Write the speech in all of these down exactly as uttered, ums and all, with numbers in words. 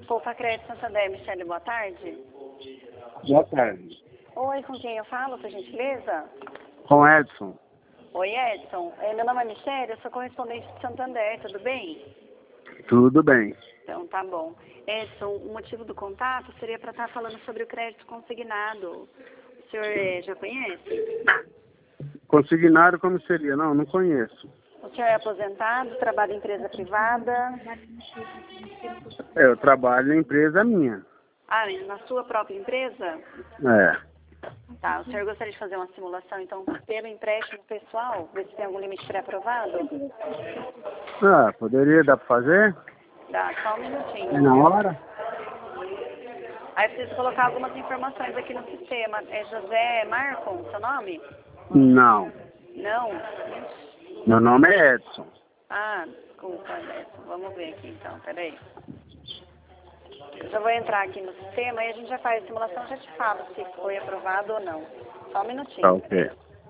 Poupa Crédito Santander, Michele, boa tarde. Boa tarde. Oi, com quem eu falo, por gentileza? Com Edson. Oi, Edson. É, meu nome é Michele, eu sou correspondente de Santander, tudo bem? Tudo bem. Então, tá bom. Edson, o motivo do contato seria para estar falando sobre o crédito consignado. O senhor eh, já conhece? Consignado como seria? Não, não conheço. O senhor é aposentado, trabalha em empresa privada? É, eu trabalho na empresa minha. Ah, na sua própria empresa? É. Tá, o senhor gostaria de fazer uma simulação, então, pelo empréstimo pessoal, ver se tem algum limite pré-aprovado? Ah, poderia dar para fazer? Dá, só um minutinho. É na hora? Aí eu preciso colocar algumas informações aqui no sistema. É José Marcon, seu nome? Não. Não? Meu nome é Edson. Ah, desculpa, Edson. Vamos ver aqui então, peraí. Eu já vou entrar aqui no sistema e a gente já faz a simulação e já te falo se foi aprovado ou não. Só um minutinho. Tá ok.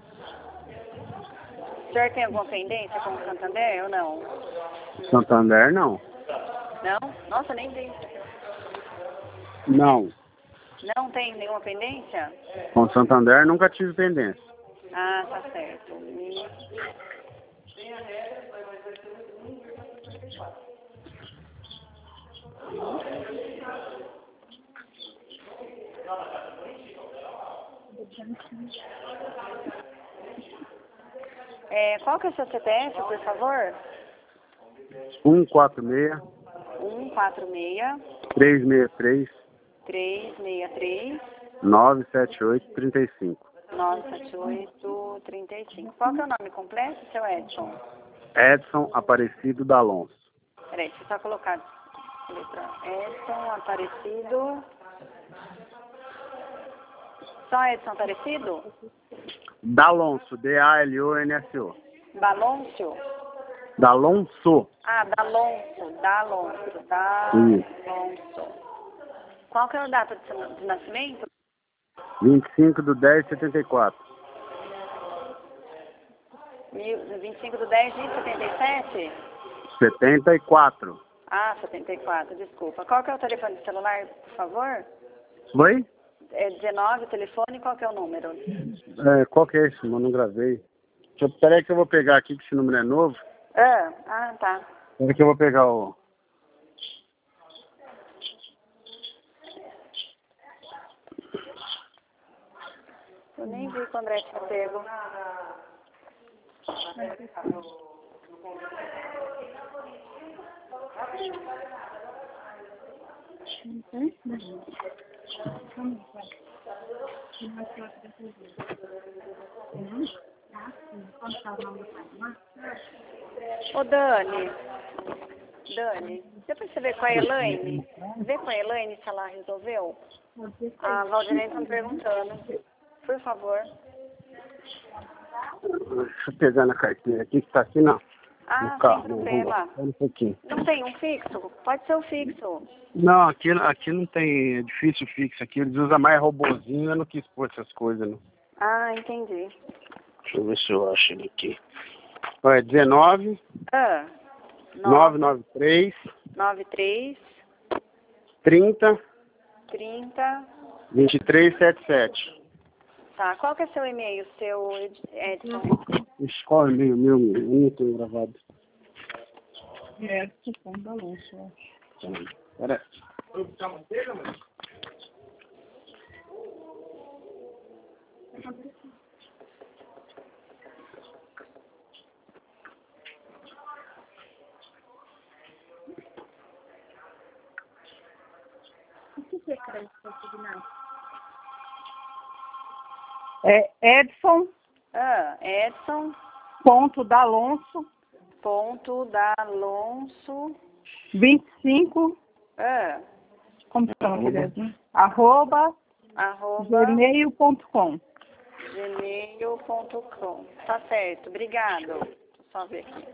O senhor tem alguma pendência com o Santander ou não? Santander, não. Não? Nossa, nem tem. Não. Não tem nenhuma pendência? Com Santander nunca tive pendência. Ah, tá certo. Hum. É, qual que é o seu C P F, por favor? um quatro seis, um quatro seis, três seis três, três seis três, nove sete oito, três cinco. nove sete oito, três cinco. Qual que é o nome completo, seu Edson? Edson Aparecido D'Alonso. Peraí, deixa eu só colocar a letra Edson Aparecido. Só Edson Aparecido? D'Alonso, D A L O N S O. Balôncio? D'Alonso. Ah, D'Alonso, D'Alonso, Sim. D'Alonso. Qual que é a data de seu- de nascimento? vinte e cinco de dez de setenta e quatro. Mil- vinte e cinco de dez de setenta e sete? setenta e quatro. Ah, setenta e quatro, desculpa. Qual que é o telefone celular, por favor? Oi? É dezenove o telefone, qual que é o número? É, qual que é esse? Eu não gravei. Deixa eu, peraí que eu vou pegar aqui, que esse número é novo. Ah, ah, tá. Peraí que eu vou pegar o... Eu nem vi que o André tinha pego. Ô, Dani. Dani, depois você vê com a Elaine. Vê com a Elaine se ela resolveu. A Valdirene está me perguntando. Por favor. Deixa eu pegar na carteira aqui, que tá aqui não. Ah, No sem carro. problema. Espera um pouquinho. Não tem um fixo? Pode ser o fixo. Não, aqui, aqui não tem, é difícil fixo. Aqui eles usam mais robozinho, eu não quis pôr essas coisas, não. Ah, entendi. Deixa eu ver se eu acho ele aqui. Olha, dezenove, Ah, nove nove três, nove três, trinta, trinta. vinte e três, setenta e sete. Tá, qual que é seu e-mail, seu Edson? Ixi, qual é o e-mail meu? Eu não tenho gravado. É, tipo, um balanço. Pera. O que é crédito consignado? É Edson Ah, Edson ponto D'Alonso ponto D'Alonso. vinte e cinco, Ah, como chama, beleza? Arroba arroba gmail ponto com. gmail ponto com. Tá certo, obrigado. Deixa eu só ver aqui.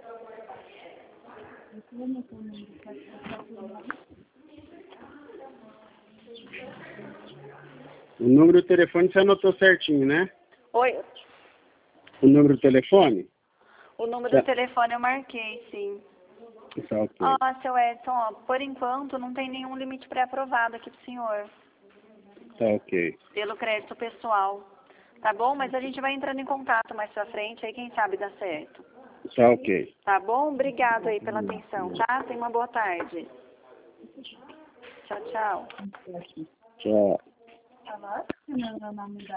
O número do telefone você anotou certinho, né? Oi, O número do telefone? o número Tá. do telefone eu marquei, sim. Tá ok. Ó, seu Edson, ó, por enquanto não tem nenhum limite pré-aprovado aqui pro senhor, Tá ok. pelo crédito pessoal. Tá bom? Mas a gente vai entrando em contato mais pra frente, aí quem sabe dá certo. Tá ok. Tá bom? Obrigado aí pela atenção, tá? Tenha uma boa tarde. Tchau, tchau. Tchau.